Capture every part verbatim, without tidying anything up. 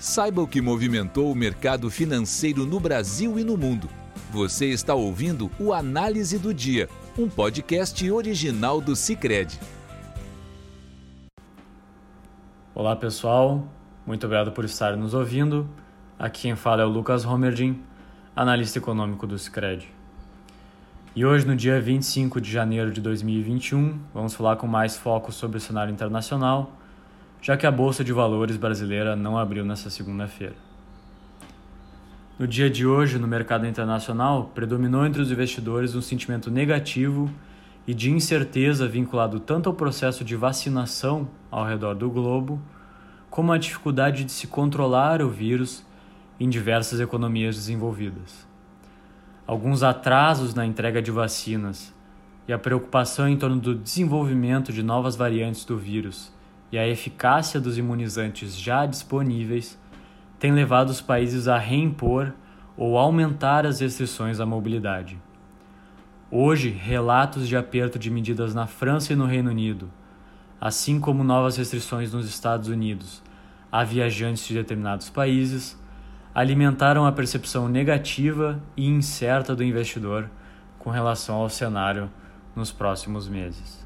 Saiba o que movimentou o mercado financeiro no Brasil e no mundo. Você está ouvindo o Análise do Dia, um podcast original do Sicredi. Olá pessoal, muito obrigado por estar nos ouvindo. Aqui quem fala é o Lucas Homerdin, analista econômico do Sicredi. E hoje, no dia vinte e cinco de janeiro de dois mil e vinte e um, vamos falar com mais foco sobre o cenário internacional, já que a Bolsa de Valores brasileira não abriu nesta segunda-feira. No dia de hoje, no mercado internacional, predominou entre os investidores um sentimento negativo e de incerteza vinculado tanto ao processo de vacinação ao redor do globo, como à dificuldade de se controlar o vírus em diversas economias desenvolvidas. Alguns atrasos na entrega de vacinas e a preocupação em torno do desenvolvimento de novas variantes do vírus e a eficácia dos imunizantes já disponíveis têm levado os países a reimpor ou aumentar as restrições à mobilidade. Hoje, relatos de aperto de medidas na França e no Reino Unido, assim como novas restrições nos Estados Unidos a viajantes de determinados países, alimentaram a percepção negativa e incerta do investidor com relação ao cenário nos próximos meses.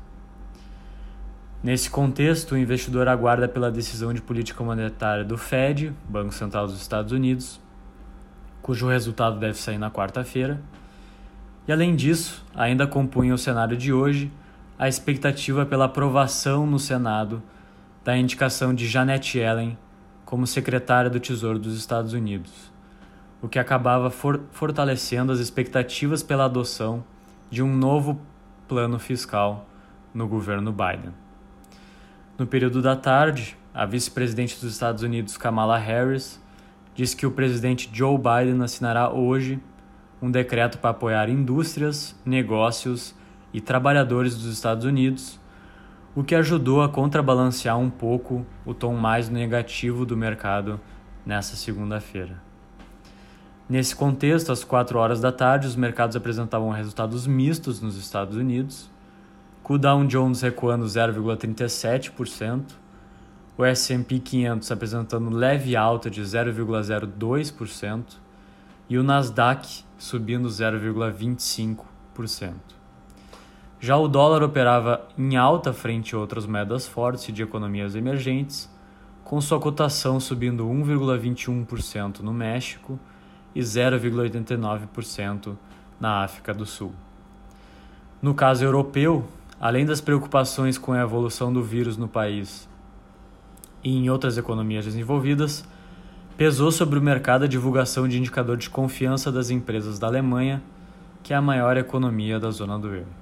Nesse contexto, o investidor aguarda pela decisão de política monetária do Fed, Banco Central dos Estados Unidos, cujo resultado deve sair na quarta-feira. E além disso, ainda compunha o cenário de hoje a expectativa pela aprovação no Senado da indicação de Janet Yellen como secretária do Tesouro dos Estados Unidos, o que acabava for- fortalecendo as expectativas pela adoção de um novo plano fiscal no governo Biden. No período da tarde, a vice-presidente dos Estados Unidos, Kamala Harris, disse que o presidente Joe Biden assinará hoje um decreto para apoiar indústrias, negócios e trabalhadores dos Estados Unidos, o que ajudou a contrabalancear um pouco o tom mais negativo do mercado nesta segunda-feira. Nesse contexto, às quatro horas da tarde, os mercados apresentavam resultados mistos nos Estados Unidos, com o Dow Jones recuando zero vírgula trinta e sete por cento, o S and P quinhentos apresentando leve alta de zero vírgula zero dois por cento e o Nasdaq subindo zero vírgula vinte e cinco por cento. Já o dólar operava em alta frente a outras moedas fortes de economias emergentes, com sua cotação subindo um vírgula vinte e um por cento no México e zero vírgula oitenta e nove por cento na África do Sul. No caso europeu, além das preocupações com a evolução do vírus no país e em outras economias desenvolvidas, pesou sobre o mercado a divulgação de indicador de confiança das empresas da Alemanha, que é a maior economia da zona do euro.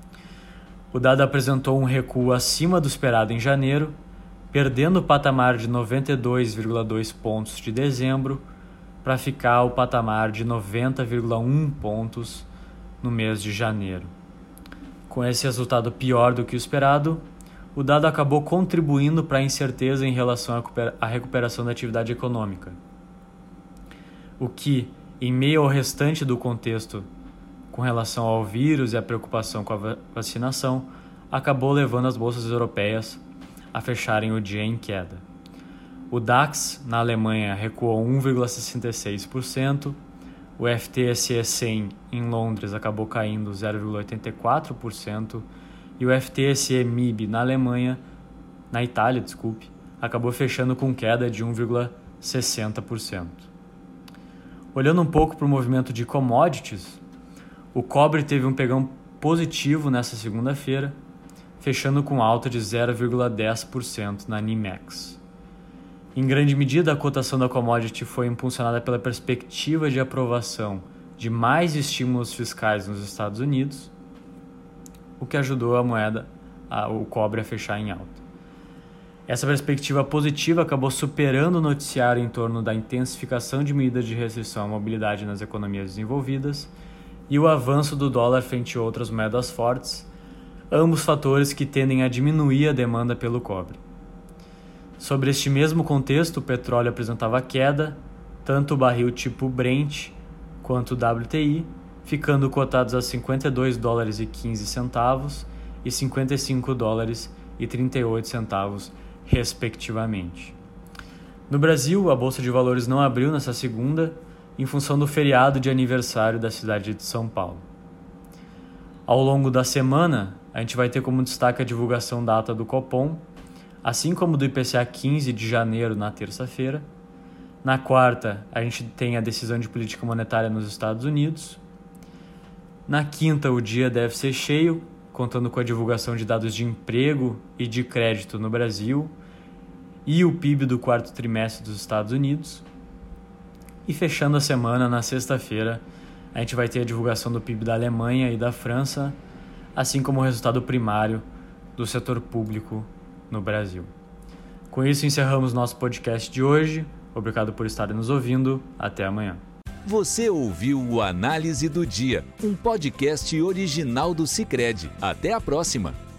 O dado apresentou um recuo acima do esperado em janeiro, perdendo o patamar de noventa e dois vírgula dois pontos de dezembro para ficar ao patamar de noventa vírgula um pontos no mês de janeiro. Com esse resultado pior do que o esperado, o dado acabou contribuindo para a incerteza em relação à recuperação da atividade econômica, o que, em meio ao restante do contexto com relação ao vírus e a preocupação com a vacinação, acabou levando as bolsas europeias a fecharem o dia em queda. O DAX, na Alemanha, recuou um vírgula sessenta e seis por cento, o F T S E cem em Londres acabou caindo zero vírgula oitenta e quatro por cento e o F T S E M I B na Alemanha, na Itália, desculpe, acabou fechando com queda de um vírgula sessenta por cento. Olhando um pouco para o movimento de commodities, o cobre teve um pegão positivo nesta segunda-feira, fechando com alta de zero vírgula dez por cento na NYMEX. Em grande medida, a cotação da commodity foi impulsionada pela perspectiva de aprovação de mais estímulos fiscais nos Estados Unidos, o que ajudou a moeda, a, o cobre, a fechar em alta. Essa perspectiva positiva acabou superando o noticiário em torno da intensificação de medidas de restrição à mobilidade nas economias desenvolvidas e o avanço do dólar frente a outras moedas fortes, ambos fatores que tendem a diminuir a demanda pelo cobre. Sobre este mesmo contexto, o petróleo apresentava queda, tanto o barril tipo Brent quanto o W T I, ficando cotados a cinquenta e dois dólares e quinze centavos e cinquenta e cinco dólares e trinta e oito centavos, respectivamente. No Brasil, a Bolsa de Valores não abriu nessa segunda, em função do feriado de aniversário da cidade de São Paulo. Ao longo da semana, a gente vai ter como destaque a divulgação da ata do Copom, assim como do I P C A quinze de janeiro na terça-feira. Na quarta, a gente tem a decisão de política monetária nos Estados Unidos. Na quinta, o dia deve ser cheio, contando com a divulgação de dados de emprego e de crédito no Brasil e o P I B do quarto trimestre dos Estados Unidos. E fechando a semana, na sexta-feira, a gente vai ter a divulgação do P I B da Alemanha e da França, assim como o resultado primário do setor público no Brasil. Com isso, encerramos nosso podcast de hoje. Obrigado por estarem nos ouvindo. Até amanhã. Você ouviu o Análise do Dia, um podcast original do Sicredi. Até a próxima!